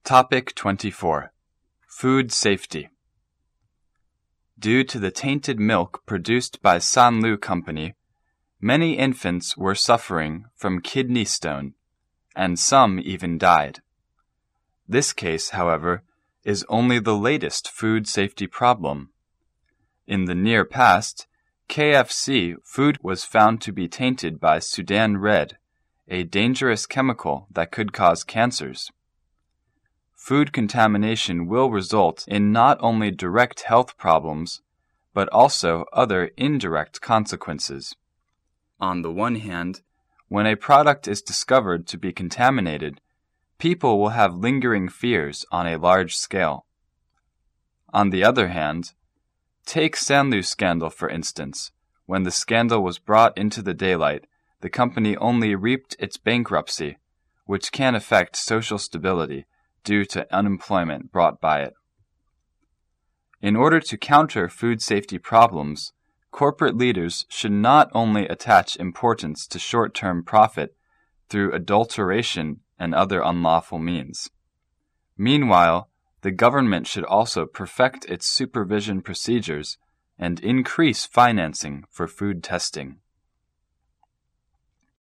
Topic 24. Food Safety. Due to the tainted milk produced by Sanlu Company, many infants were suffering from kidney stone, and some even died. This case, however, is only the latest food safety problem. In the near past, KFC food was found to be tainted by Sudan Red, a dangerous chemical that could cause cancers. Food contamination will result in not only direct health problems, but also other indirect consequences. On the one hand, when a product is discovered to be contaminated, people will have lingering fears on a large scale. On the other hand, take Sanlu scandal for instance. When the scandal was brought into the daylight, the company only reaped its bankruptcy, which can affect social stability due to unemployment brought by it. In order to counter food safety problems, corporate leaders should not only attach importance to short-term profit through adulteration and other unlawful means. Meanwhile, the government should also perfect its supervision procedures and increase financing for food testing.